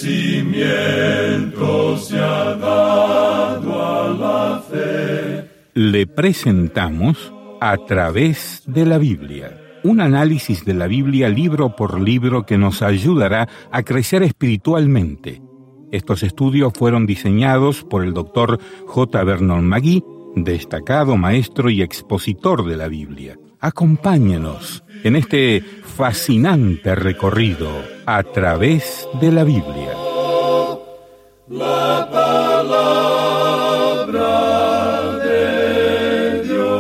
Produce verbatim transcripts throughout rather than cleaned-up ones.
crecimiento se ha dado a la fe. Le presentamos A través de la Biblia, un análisis de la Biblia libro por libro que nos ayudará a crecer espiritualmente. Estos estudios fueron diseñados por el doctor J. Vernon McGee, destacado maestro y expositor de la Biblia. Acompáñenos en este fascinante recorrido a través de la Biblia. La palabra de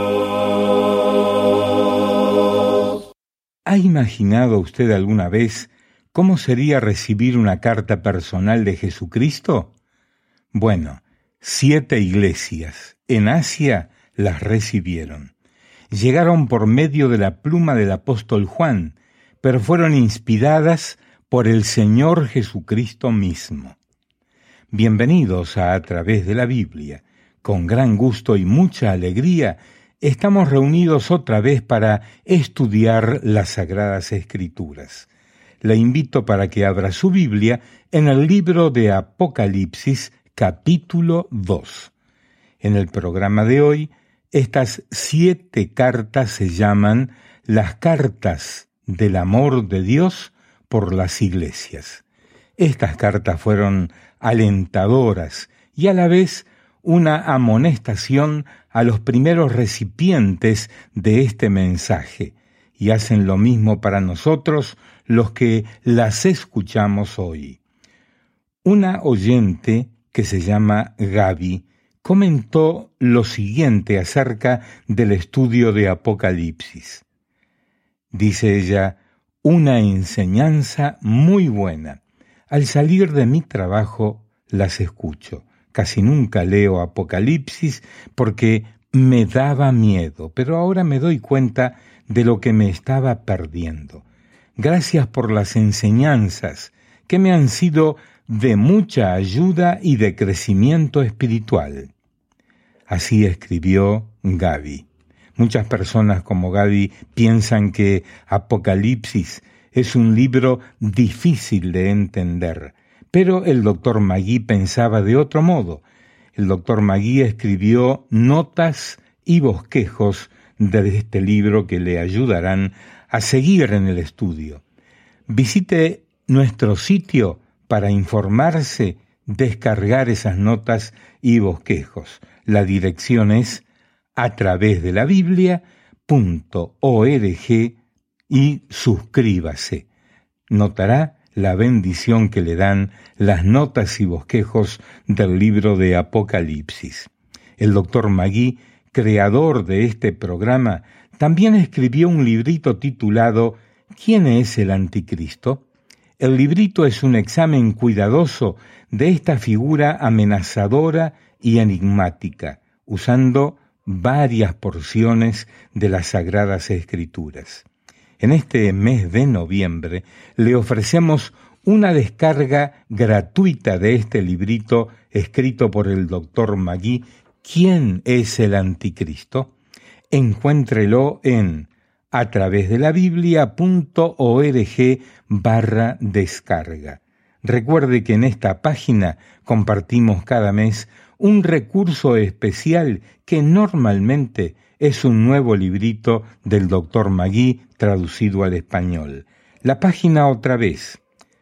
Dios. ¿Ha imaginado usted alguna vez cómo sería recibir una carta personal de Jesucristo? Bueno, siete iglesias en Asia las recibieron. Llegaron por medio de la pluma del apóstol Juan, pero fueron inspiradas por el Señor Jesucristo mismo. Bienvenidos a A través de la Biblia. Con gran gusto y mucha alegría, estamos reunidos otra vez para estudiar las Sagradas Escrituras. Le invito para que abra su Biblia en el libro de Apocalipsis, capítulo dos. En el programa de hoy, estas siete cartas se llaman las cartas del amor de Dios por las iglesias. Estas cartas fueron alentadoras y a la vez una amonestación a los primeros recipientes de este mensaje, y hacen lo mismo para nosotros los que las escuchamos hoy. Una oyente que se llama Gaby comentó lo siguiente acerca del estudio de Apocalipsis. Dice ella, una enseñanza muy buena. Al salir de mi trabajo las escucho. Casi nunca leo Apocalipsis porque me daba miedo, pero ahora me doy cuenta de lo que me estaba perdiendo. Gracias por las enseñanzas que me han sido de mucha ayuda y de crecimiento espiritual. Así escribió Gaby. Muchas personas como Gaby piensan que Apocalipsis es un libro difícil de entender, pero el doctor McGee pensaba de otro modo. El doctor McGee escribió notas y bosquejos de este libro que le ayudarán a seguir en el estudio. Visite nuestro sitio para informarse, descargar esas notas y bosquejos. La dirección es a través de la biblia punto org y suscríbase. Notará la bendición que le dan las notas y bosquejos del libro de Apocalipsis. El doctor McGee, creador de este programa, también escribió un librito titulado ¿Quién es el Anticristo? El librito es un examen cuidadoso de esta figura amenazadora y enigmática, usando varias porciones de las Sagradas Escrituras. En este mes de noviembre le ofrecemos una descarga gratuita de este librito escrito por el doctor McGee, ¿Quién es el Anticristo? Encuéntrelo en a través de la biblia punto org barra descarga. Recuerde que en esta página compartimos cada mes un recurso especial que normalmente es un nuevo librito del doctor McGee traducido al español. La página otra vez,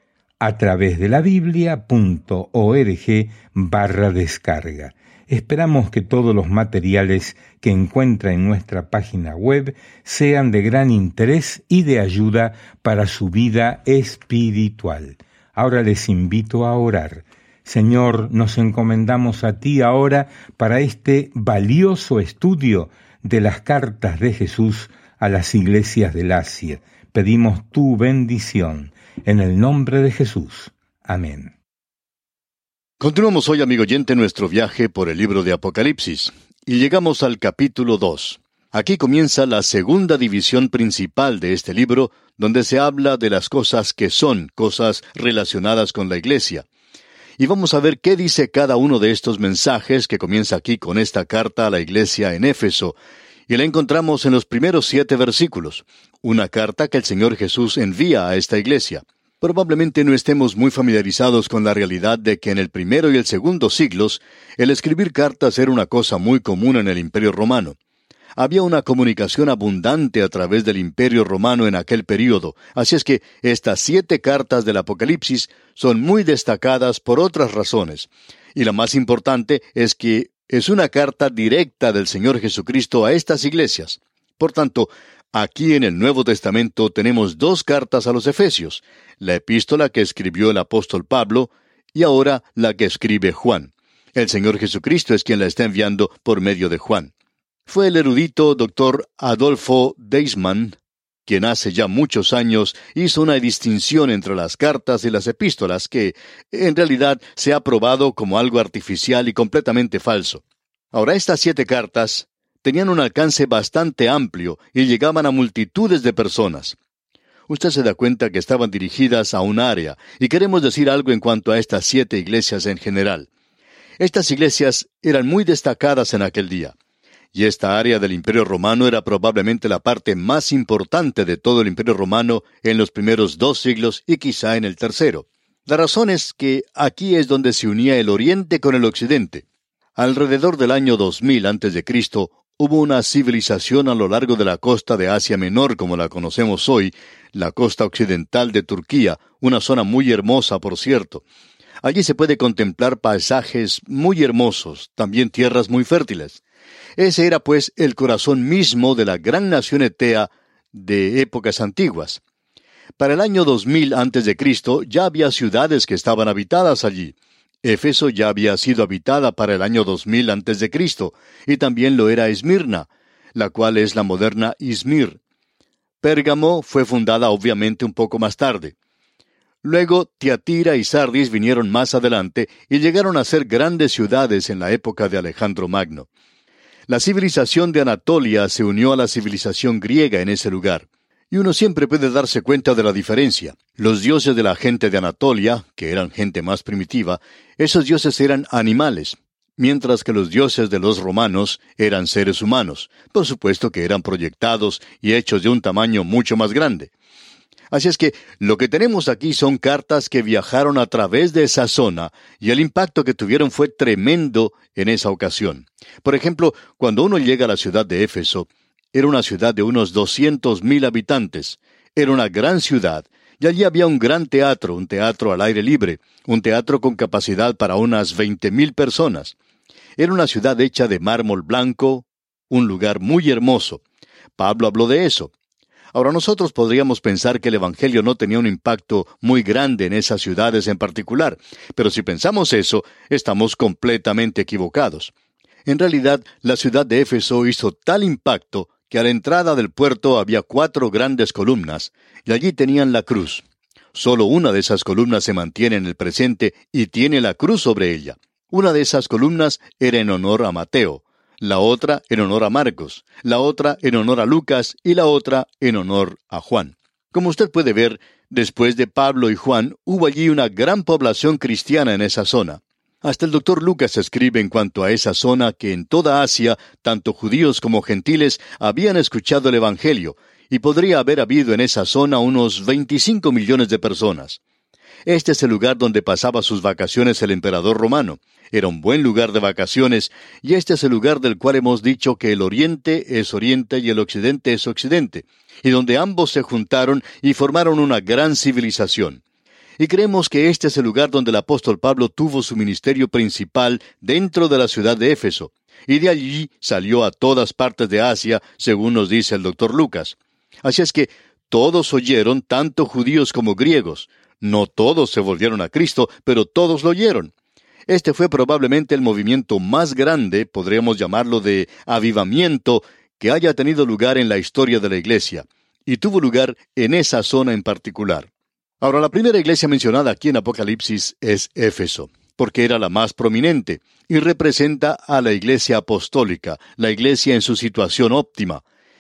a través de la biblia punto org barra descarga. Esperamos que todos los materiales que encuentra en nuestra página web sean de gran interés y de ayuda para su vida espiritual. Ahora les invito a orar. Señor, nos encomendamos a ti ahora para este valioso estudio de las cartas de Jesús a las iglesias del Asia. Pedimos tu bendición. En el nombre de Jesús. Amén. Continuamos hoy, amigo oyente, nuestro viaje por el libro de Apocalipsis, y llegamos al capítulo dos. Aquí comienza la segunda división principal de este libro, donde se habla de las cosas que son, cosas relacionadas con la iglesia. Y vamos a ver qué dice cada uno de estos mensajes que comienza aquí con esta carta a la iglesia en Éfeso, y la encontramos en los primeros siete versículos, una carta que el Señor Jesús envía a esta iglesia. Probablemente no estemos muy familiarizados con la realidad de que en el primero y el segundo siglos, el escribir cartas era una cosa muy común en el Imperio Romano. Había una comunicación abundante a través del Imperio Romano en aquel período, así es que estas siete cartas del Apocalipsis son muy destacadas por otras razones. Y la más importante es que es una carta directa del Señor Jesucristo a estas iglesias. Por tanto, aquí en el Nuevo Testamento tenemos dos cartas a los Efesios, la epístola que escribió el apóstol Pablo y ahora la que escribe Juan. El Señor Jesucristo es quien la está enviando por medio de Juan. Fue el erudito doctor Adolfo Deismann quien hace ya muchos años hizo una distinción entre las cartas y las epístolas que, en realidad, se ha probado como algo artificial y completamente falso. Ahora, estas siete cartas tenían un alcance bastante amplio y llegaban a multitudes de personas. Usted se da cuenta que estaban dirigidas a un área, y queremos decir algo en cuanto a estas siete iglesias en general. Estas iglesias eran muy destacadas en aquel día. Y esta área del Imperio Romano era probablemente la parte más importante de todo el Imperio Romano en los primeros dos siglos y quizá en el tercero. La razón es que aquí es donde se unía el Oriente con el Occidente. Alrededor del año dos mil antes de Cristo hubo una civilización a lo largo de la costa de Asia Menor como la conocemos hoy, la costa occidental de Turquía, una zona muy hermosa, por cierto. Allí se puede contemplar paisajes muy hermosos, también tierras muy fértiles. Ese era, pues, el corazón mismo de la gran nación etea de épocas antiguas. Para el año dos mil antes de Cristo ya había ciudades que estaban habitadas allí. Éfeso ya había sido habitada para el año dos mil antes de Cristo, y también lo era Esmirna, la cual es la moderna Izmir. Pérgamo fue fundada obviamente un poco más tarde. Luego, Tiatira y Sardis vinieron más adelante y llegaron a ser grandes ciudades en la época de Alejandro Magno. La civilización de Anatolia se unió a la civilización griega en ese lugar. Y uno siempre puede darse cuenta de la diferencia. Los dioses de la gente de Anatolia, que eran gente más primitiva, esos dioses eran animales, mientras que los dioses de los romanos eran seres humanos. Por supuesto que eran proyectados y hechos de un tamaño mucho más grande. Así es que lo que tenemos aquí son cartas que viajaron a través de esa zona, y el impacto que tuvieron fue tremendo en esa ocasión. Por ejemplo, cuando uno llega a la ciudad de Éfeso, era una ciudad de unos doscientos mil habitantes. Era una gran ciudad, y allí había un gran teatro, un teatro al aire libre, un teatro con capacidad para unas veinte mil personas. Era una ciudad hecha de mármol blanco, un lugar muy hermoso. Pablo habló de eso. Ahora nosotros podríamos pensar que el Evangelio no tenía un impacto muy grande en esas ciudades en particular, pero si pensamos eso, estamos completamente equivocados. En realidad, la ciudad de Éfeso hizo tal impacto que a la entrada del puerto había cuatro grandes columnas, y allí tenían la cruz. Solo una de esas columnas se mantiene en el presente y tiene la cruz sobre ella. Una de esas columnas era en honor a Mateo, la otra en honor a Marcos, la otra en honor a Lucas y la otra en honor a Juan. Como usted puede ver, después de Pablo y Juan, hubo allí una gran población cristiana en esa zona. Hasta el doctor Lucas escribe en cuanto a esa zona que en toda Asia, tanto judíos como gentiles habían escuchado el Evangelio, y podría haber habido en esa zona unos veinticinco millones de personas. Este es el lugar donde pasaba sus vacaciones el emperador romano. Era un buen lugar de vacaciones, y este es el lugar del cual hemos dicho que el oriente es oriente y el occidente es occidente, y donde ambos se juntaron y formaron una gran civilización. Y creemos que este es el lugar donde el apóstol Pablo tuvo su ministerio principal dentro de la ciudad de Éfeso, y de allí salió a todas partes de Asia, según nos dice el doctor Lucas. Así es que todos oyeron, tanto judíos como griegos. No todos se volvieron a Cristo, pero todos lo oyeron. Este fue probablemente el movimiento más grande, podríamos llamarlo de avivamiento, que haya tenido lugar en la historia de la iglesia, y tuvo lugar en esa zona en particular. Ahora, la primera iglesia mencionada aquí en Apocalipsis es Éfeso, porque era la más prominente, y representa a la iglesia apostólica, la iglesia en su situación óptima.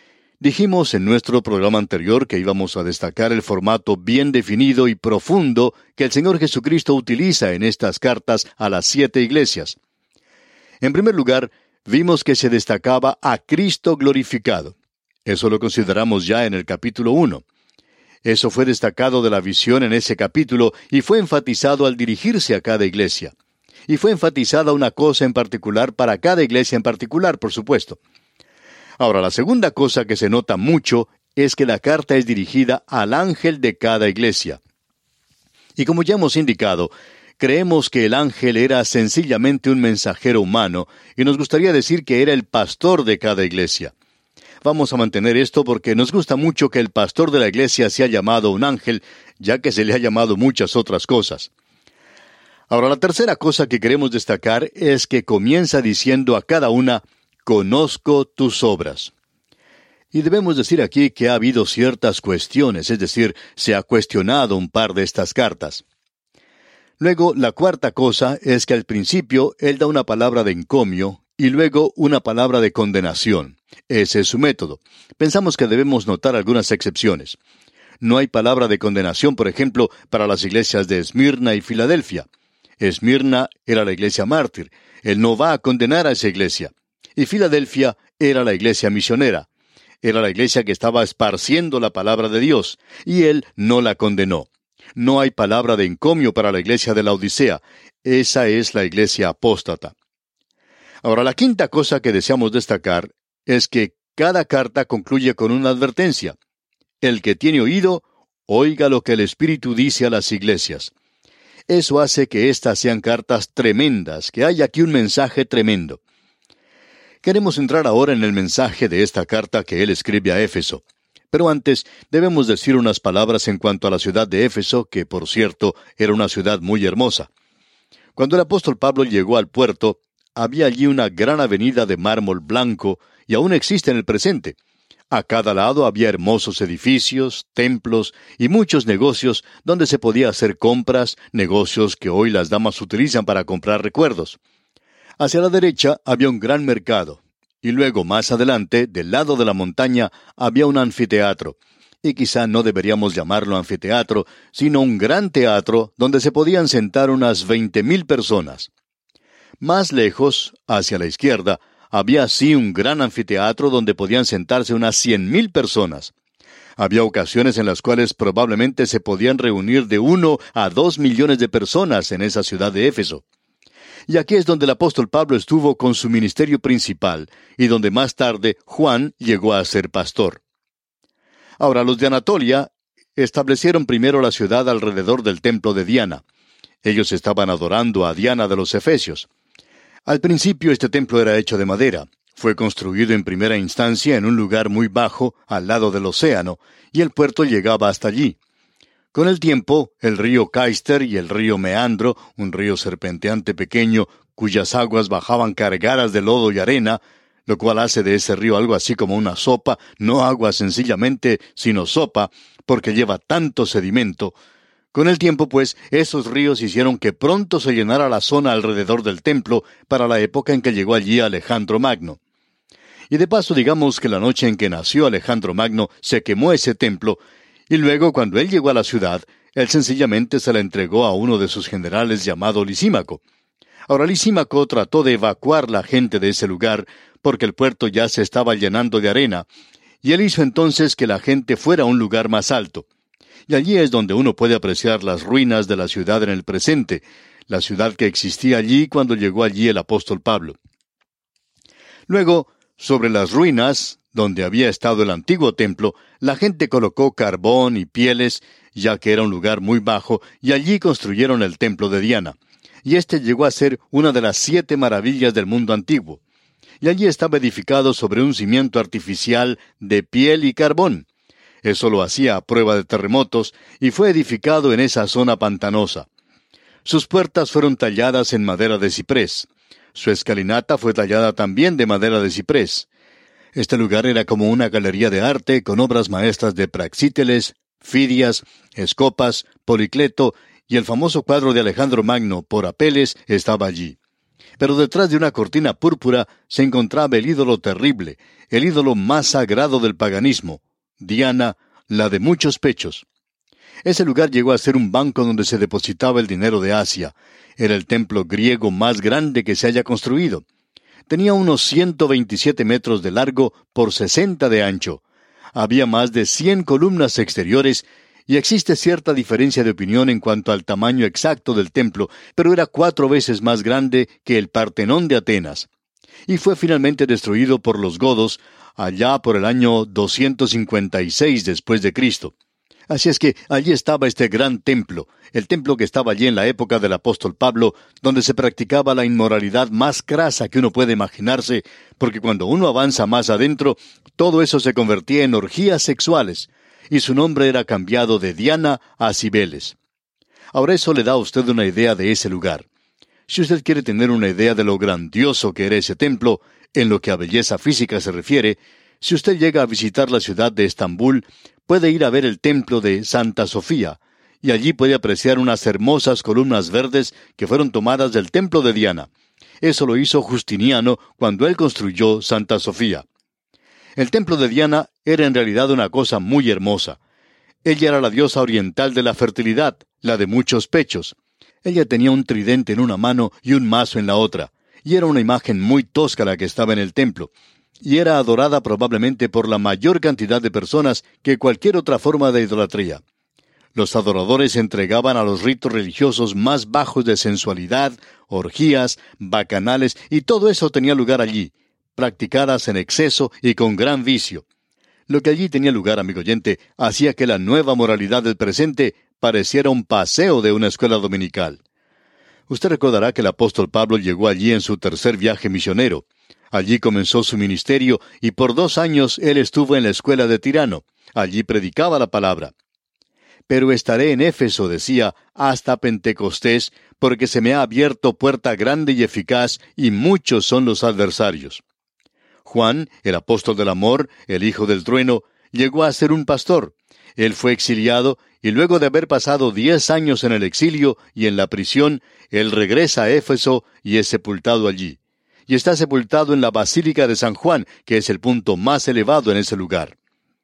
Dijimos en nuestro programa anterior que íbamos a destacar el formato bien definido y profundo que el Señor Jesucristo utiliza en estas cartas a las siete iglesias. En primer lugar, vimos que se destacaba a Cristo glorificado. Eso lo consideramos ya en el capítulo uno. Eso fue destacado de la visión en ese capítulo y fue enfatizado al dirigirse a cada iglesia. Y fue enfatizada una cosa en particular para cada iglesia en particular, por supuesto. Ahora, la segunda cosa que se nota mucho es que la carta es dirigida al ángel de cada iglesia. Y como ya hemos indicado, creemos que el ángel era sencillamente un mensajero humano, y nos gustaría decir que era el pastor de cada iglesia. Vamos a mantener esto porque nos gusta mucho que el pastor de la iglesia sea llamado un ángel, ya que se le ha llamado muchas otras cosas. Ahora, la tercera cosa que queremos destacar es que comienza diciendo a cada una, «Conozco tus obras». Y debemos decir aquí que ha habido ciertas cuestiones, es decir, se ha cuestionado un par de estas cartas. Luego, la cuarta cosa es que al principio él da una palabra de encomio y luego una palabra de condenación. Ese es su método. Pensamos que debemos notar algunas excepciones. No hay palabra de condenación, por ejemplo, para las iglesias de Esmirna y Filadelfia. Esmirna era la iglesia mártir. Él no va a condenar a esa iglesia. Y Filadelfia era la iglesia misionera. Era la iglesia que estaba esparciendo la palabra de Dios, y él no la condenó. No hay palabra de encomio para la iglesia de la Odisea. Esa es la iglesia apóstata. Ahora, la quinta cosa que deseamos destacar es que cada carta concluye con una advertencia. El que tiene oído, oiga lo que el Espíritu dice a las iglesias. Eso hace que éstas sean cartas tremendas, que hay aquí un mensaje tremendo. Queremos entrar ahora en el mensaje de esta carta que él escribe a Éfeso. Pero antes, debemos decir unas palabras en cuanto a la ciudad de Éfeso, que, por cierto, era una ciudad muy hermosa. Cuando el apóstol Pablo llegó al puerto, había allí una gran avenida de mármol blanco, y aún existe en el presente. A cada lado había hermosos edificios, templos y muchos negocios donde se podía hacer compras, negocios que hoy las damas utilizan para comprar recuerdos. Hacia la derecha había un gran mercado, y luego más adelante, del lado de la montaña, había un anfiteatro. Y quizá no deberíamos llamarlo anfiteatro, sino un gran teatro donde se podían sentar unas veinte mil personas. Más lejos, hacia la izquierda, había así un gran anfiteatro donde podían sentarse unas cien mil personas. Había ocasiones en las cuales probablemente se podían reunir de uno a dos millones de personas en esa ciudad de Éfeso. Y aquí es donde el apóstol Pablo estuvo con su ministerio principal, y donde más tarde Juan llegó a ser pastor. Ahora, los de Anatolia establecieron primero la ciudad alrededor del templo de Diana. Ellos estaban adorando a Diana de los Efesios. Al principio este templo era hecho de madera. Fue construido en primera instancia en un lugar muy bajo, al lado del océano, y el puerto llegaba hasta allí. Con el tiempo, el río Caister y el río Meandro, un río serpenteante pequeño, cuyas aguas bajaban cargadas de lodo y arena, lo cual hace de ese río algo así como una sopa, no agua sencillamente, sino sopa, porque lleva tanto sedimento. Con el tiempo, pues, esos ríos hicieron que pronto se llenara la zona alrededor del templo para la época en que llegó allí Alejandro Magno. Y de paso, digamos que la noche en que nació Alejandro Magno se quemó ese templo, y luego, cuando él llegó a la ciudad, él sencillamente se la entregó a uno de sus generales llamado Lisímaco. Ahora, Lisímaco trató de evacuar la gente de ese lugar, porque el puerto ya se estaba llenando de arena, y él hizo entonces que la gente fuera a un lugar más alto. Y allí es donde uno puede apreciar las ruinas de la ciudad en el presente, la ciudad que existía allí cuando llegó allí el apóstol Pablo. Luego, sobre las ruinas, donde había estado el antiguo templo, la gente colocó carbón y pieles, ya que era un lugar muy bajo, y allí construyeron el templo de Diana. Y este llegó a ser una de las siete maravillas del mundo antiguo. Y allí estaba edificado sobre un cimiento artificial de piel y carbón. Eso lo hacía a prueba de terremotos, y fue edificado en esa zona pantanosa. Sus puertas fueron talladas en madera de ciprés. Su escalinata fue tallada también de madera de ciprés. Este lugar era como una galería de arte con obras maestras de Praxíteles, Fidias, Escopas, Policleto, y el famoso cuadro de Alejandro Magno por Apeles estaba allí. Pero detrás de una cortina púrpura se encontraba el ídolo terrible, el ídolo más sagrado del paganismo, Diana, la de muchos pechos. Ese lugar llegó a ser un banco donde se depositaba el dinero de Asia. Era el templo griego más grande que se haya construido. Tenía unos ciento veintisiete metros de largo por sesenta de ancho. Había más de cien columnas exteriores Y existe cierta diferencia de opinión en cuanto al tamaño exacto del templo, pero era cuatro veces más grande que el Partenón de Atenas. Y fue finalmente destruido por los godos allá por el año doscientos cincuenta y seis después de Cristo. Así es que allí estaba este gran templo, el templo que estaba allí en la época del apóstol Pablo, donde se practicaba la inmoralidad más crasa que uno puede imaginarse, porque cuando uno avanza más adentro, todo eso se convertía en orgías sexuales, y su nombre era cambiado de Diana a Cibeles. Ahora eso le da a usted una idea de ese lugar. Si usted quiere tener una idea de lo grandioso que era ese templo, en lo que a belleza física se refiere, si usted llega a visitar la ciudad de Estambul, puede ir a ver el templo de Santa Sofía, y allí puede apreciar unas hermosas columnas verdes que fueron tomadas del templo de Diana. Eso lo hizo Justiniano cuando él construyó Santa Sofía. El templo de Diana era en realidad una cosa muy hermosa. Ella era la diosa oriental de la fertilidad, la de muchos pechos. Ella tenía un tridente en una mano y un mazo en la otra, y era una imagen muy tosca la que estaba en el templo, y era adorada probablemente por la mayor cantidad de personas que cualquier otra forma de idolatría. Los adoradores se entregaban a los ritos religiosos más bajos de sensualidad, orgías, bacanales, y todo eso tenía lugar allí, practicadas en exceso y con gran vicio. Lo que allí tenía lugar, amigo oyente, hacía que la nueva moralidad del presente pareciera un paseo de una escuela dominical. Usted recordará que el apóstol Pablo llegó allí en su tercer viaje misionero. Allí comenzó su ministerio y por dos años él estuvo en la escuela de Tirano. Allí predicaba la palabra. Pero estaré en Éfeso, decía, hasta Pentecostés, porque se me ha abierto puerta grande y eficaz, y muchos son los adversarios. Juan, el apóstol del amor, el hijo del trueno, llegó a ser un pastor. Él fue exiliado, y luego de haber pasado diez años en el exilio y en la prisión, él regresa a Éfeso y es sepultado allí. Y está sepultado en la Basílica de San Juan, que es el punto más elevado en ese lugar.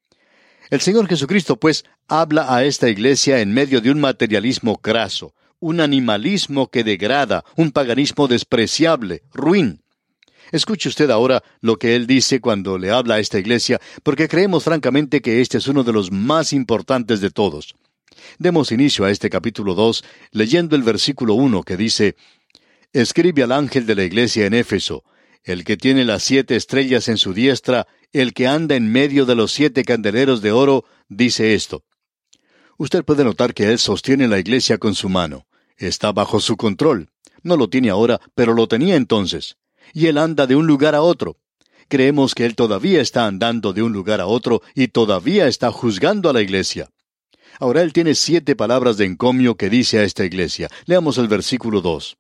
El Señor Jesucristo, pues, habla a esta iglesia en medio de un materialismo craso, un animalismo que degrada, un paganismo despreciable, ruin. Escuche usted ahora lo que Él dice cuando le habla a esta iglesia, porque creemos francamente que este es uno de los más importantes de todos. Demos inicio a este capítulo dos, leyendo el versículo uno que dice: «Escribe al ángel de la iglesia en Éfeso, el que tiene las siete estrellas en su diestra, el que anda en medio de los siete candeleros de oro, dice esto». Usted puede notar que Él sostiene la iglesia con su mano. Está bajo su control. No lo tiene ahora, pero lo tenía entonces. Y Él anda de un lugar a otro. Creemos que Él todavía está andando de un lugar a otro y todavía está juzgando a la iglesia. Ahora Él tiene siete palabras de encomio que dice a esta iglesia. Leamos el versículo dos.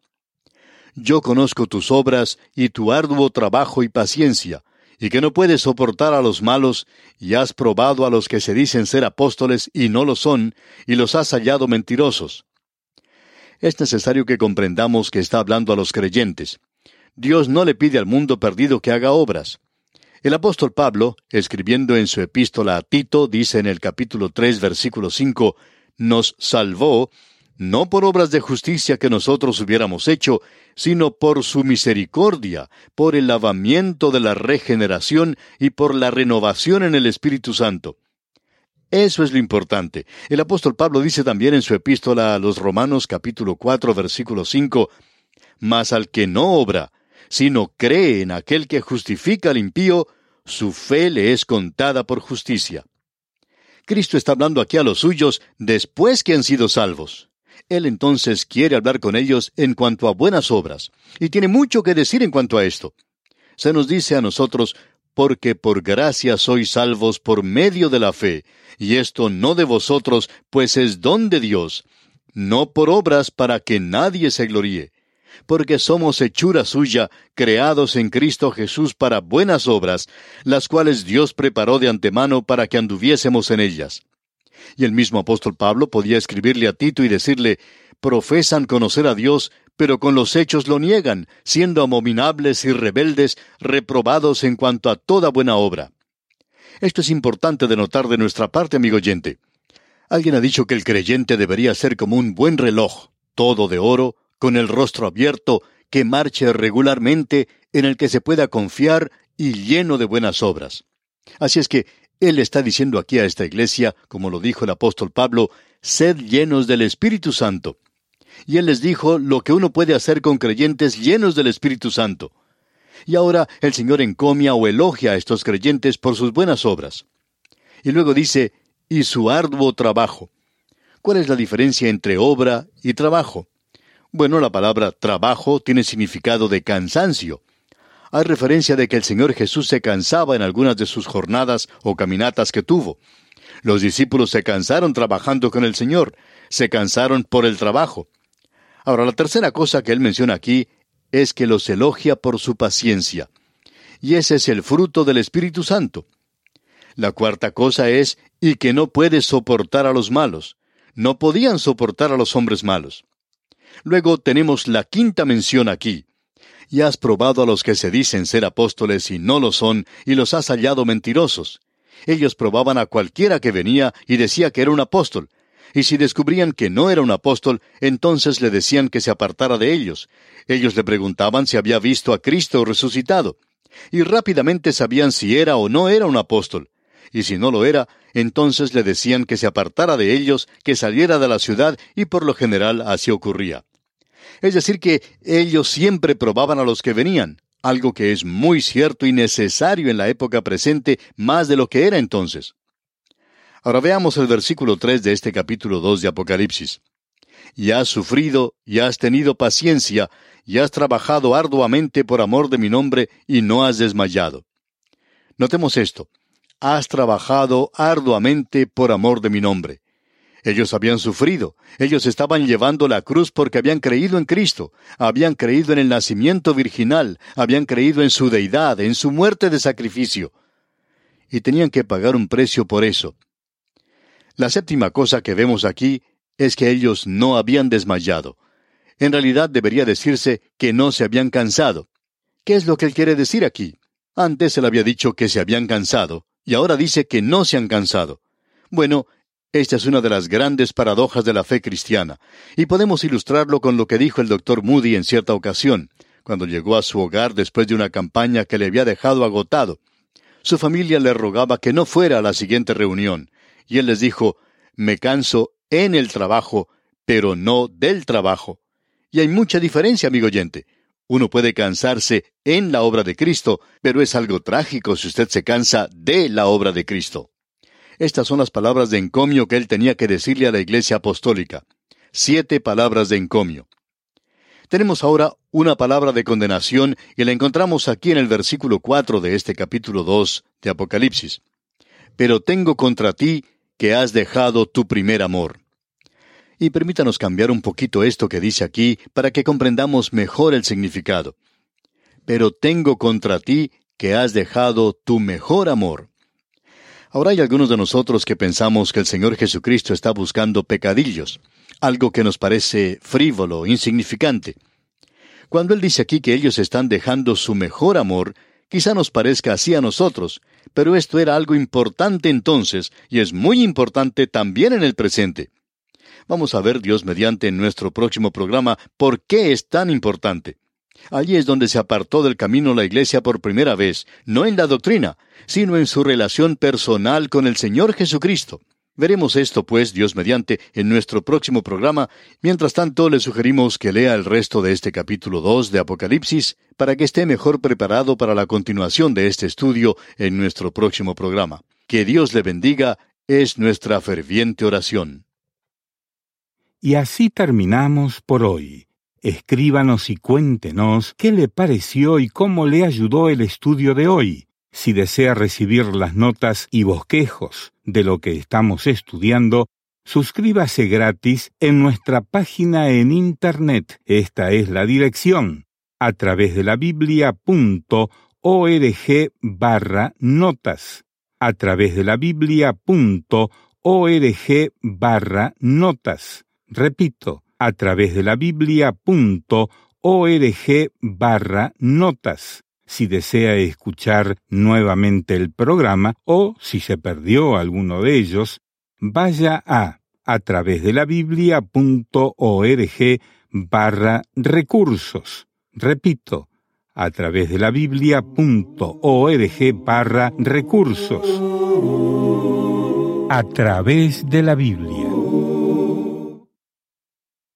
«Yo conozco tus obras y tu arduo trabajo y paciencia, y que no puedes soportar a los malos, y has probado a los que se dicen ser apóstoles y no lo son, y los has hallado mentirosos». Es necesario que comprendamos que está hablando a los creyentes. Dios no le pide al mundo perdido que haga obras. El apóstol Pablo, escribiendo en su epístola a Tito, dice en el capítulo tres, versículo cinco, «Nos salvó, no por obras de justicia que nosotros hubiéramos hecho, sino por su misericordia, por el lavamiento de la regeneración y por la renovación en el Espíritu Santo». Eso es lo importante. El apóstol Pablo dice también en su epístola a los Romanos, capítulo cuatro, versículo cinco, «Mas al que no obra, sino cree en aquel que justifica al impío, su fe le es contada por justicia». Cristo está hablando aquí a los suyos después que han sido salvos. Él entonces quiere hablar con ellos en cuanto a buenas obras, y tiene mucho que decir en cuanto a esto. Se nos dice a nosotros, «Porque por gracia sois salvos por medio de la fe, y esto no de vosotros, pues es don de Dios, no por obras para que nadie se gloríe. Porque somos hechura suya, creados en Cristo Jesús para buenas obras, las cuales Dios preparó de antemano para que anduviésemos en ellas». Y el mismo apóstol Pablo podía escribirle a Tito y decirle, «Profesan conocer a Dios, pero con los hechos lo niegan, siendo abominables y rebeldes, reprobados en cuanto a toda buena obra». Esto es importante de notar de nuestra parte, amigo oyente. Alguien ha dicho que el creyente debería ser como un buen reloj, todo de oro, con el rostro abierto, que marche regularmente, en el que se pueda confiar y lleno de buenas obras. Así es que Él está diciendo aquí a esta iglesia, como lo dijo el apóstol Pablo, sed llenos del Espíritu Santo. Y Él les dijo lo que uno puede hacer con creyentes llenos del Espíritu Santo. Y ahora el Señor encomia o elogia a estos creyentes por sus buenas obras. Y luego dice, y su arduo trabajo. ¿Cuál es la diferencia entre obra y trabajo? Bueno, la palabra trabajo tiene significado de cansancio. Hay referencia de que el Señor Jesús se cansaba en algunas de sus jornadas o caminatas que tuvo. Los discípulos se cansaron trabajando con el Señor, se cansaron por el trabajo. Ahora, la tercera cosa que Él menciona aquí es que los elogia por su paciencia. Y ese es el fruto del Espíritu Santo. La cuarta cosa es, y que no puede soportar a los malos. No podían soportar a los hombres malos. Luego tenemos la quinta mención aquí. Y has probado a los que se dicen ser apóstoles y no lo son, y los has hallado mentirosos. Ellos probaban a cualquiera que venía y decía que era un apóstol. Y si descubrían que no era un apóstol, entonces le decían que se apartara de ellos. Ellos le preguntaban si había visto a Cristo resucitado. Y rápidamente sabían si era o no era un apóstol. Y si no lo era, entonces le decían que se apartara de ellos, que saliera de la ciudad, y por lo general así ocurría. Es decir que ellos siempre probaban a los que venían, algo que es muy cierto y necesario en la época presente, más de lo que era entonces. Ahora veamos el versículo tres de este capítulo dos de Apocalipsis. Y has sufrido, y has tenido paciencia, y has trabajado arduamente por amor de mi nombre, y no has desmayado. Notemos esto. Has trabajado arduamente por amor de mi nombre. Ellos habían sufrido, ellos estaban llevando la cruz porque habían creído en Cristo, habían creído en el nacimiento virginal, habían creído en su deidad, en su muerte de sacrificio. Y tenían que pagar un precio por eso. La séptima cosa que vemos aquí es que ellos no habían desmayado. En realidad debería decirse que no se habían cansado. ¿Qué es lo que él quiere decir aquí? Antes él había dicho que se habían cansado, y ahora dice que no se han cansado. Bueno, esta es una de las grandes paradojas de la fe cristiana, y podemos ilustrarlo con lo que dijo el doctor Moody en cierta ocasión, cuando llegó a su hogar después de una campaña que le había dejado agotado. Su familia le rogaba que no fuera a la siguiente reunión, y él les dijo, me canso en el trabajo, pero no del trabajo. Y hay mucha diferencia, amigo oyente. Uno puede cansarse en la obra de Cristo, pero es algo trágico si usted se cansa de la obra de Cristo. Estas son las palabras de encomio que él tenía que decirle a la iglesia apostólica. Siete palabras de encomio. Tenemos ahora una palabra de condenación y la encontramos aquí en el versículo cuatro de este capítulo dos de Apocalipsis. Pero tengo contra ti que has dejado tu primer amor. Y permítanos cambiar un poquito esto que dice aquí para que comprendamos mejor el significado. Pero tengo contra ti que has dejado tu mejor amor. Ahora hay algunos de nosotros que pensamos que el Señor Jesucristo está buscando pecadillos, algo que nos parece frívolo, insignificante. Cuando Él dice aquí que ellos están dejando su mejor amor, quizá nos parezca así a nosotros, pero esto era algo importante entonces, y es muy importante también en el presente. Vamos a ver, Dios mediante, en nuestro próximo programa, por qué es tan importante. Allí es donde se apartó del camino la iglesia por primera vez, no en la doctrina, sino en su relación personal con el Señor Jesucristo. Veremos esto, pues, Dios mediante, en nuestro próximo programa. Mientras tanto, le sugerimos que lea el resto de este capítulo dos de Apocalipsis para que esté mejor preparado para la continuación de este estudio en nuestro próximo programa. Que Dios le bendiga, es nuestra ferviente oración. Y así terminamos por hoy. Escríbanos y cuéntenos qué le pareció y cómo le ayudó el estudio de hoy. Si desea recibir las notas y bosquejos de lo que estamos estudiando, suscríbase gratis en nuestra página en Internet. Esta es la dirección, a través de la biblia punto org barra notas. A través de la biblia punto org barra notas. Repito, a través de la biblia punto org barra notas. Si desea escuchar nuevamente el programa o si se perdió alguno de ellos, vaya a a través de la biblia punto org barra recursos. Repito, a través de la biblia punto org barra recursos. A través de la Biblia.